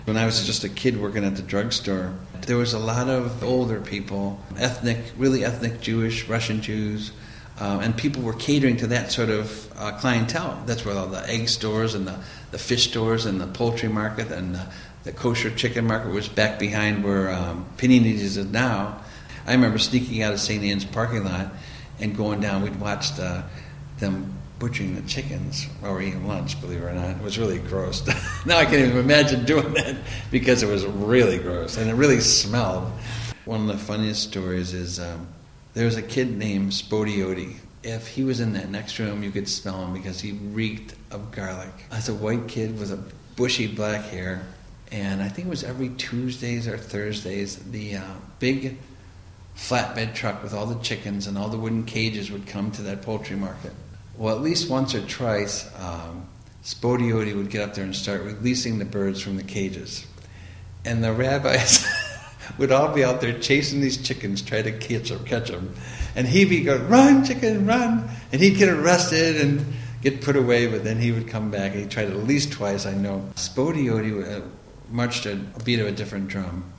When I was just a kid working at the drugstore, there was a lot of older people, really ethnic Jewish, Russian Jews, and people were catering to that sort of clientele. That's where all the egg stores and the fish stores and the poultry market and the kosher chicken market was back behind where Panini's is now. I remember sneaking out of St. Anne's parking lot and going down. We'd watch them butchering the chickens while we were eating lunch, believe it or not. It was really gross. Now I can't even imagine doing that because it was really gross and it really smelled. One of the funniest stories is there was a kid named Spodioti. If he was in that next room, you could smell him because he reeked of garlic. As a white kid with a bushy black hair, and I think it was every Tuesdays or Thursdays, the big flatbed truck with all the chickens and all the wooden cages would come to that poultry market. Well, at least once or twice, Spodioti would get up there and start releasing the birds from the cages. And the rabbis would all be out there chasing these chickens, trying to catch them. And he'd be going, "Run, chicken, run!" And he'd get arrested and get put away, but then he would come back. He tried at least twice, I know. Spodioti marched a beat of a different drum.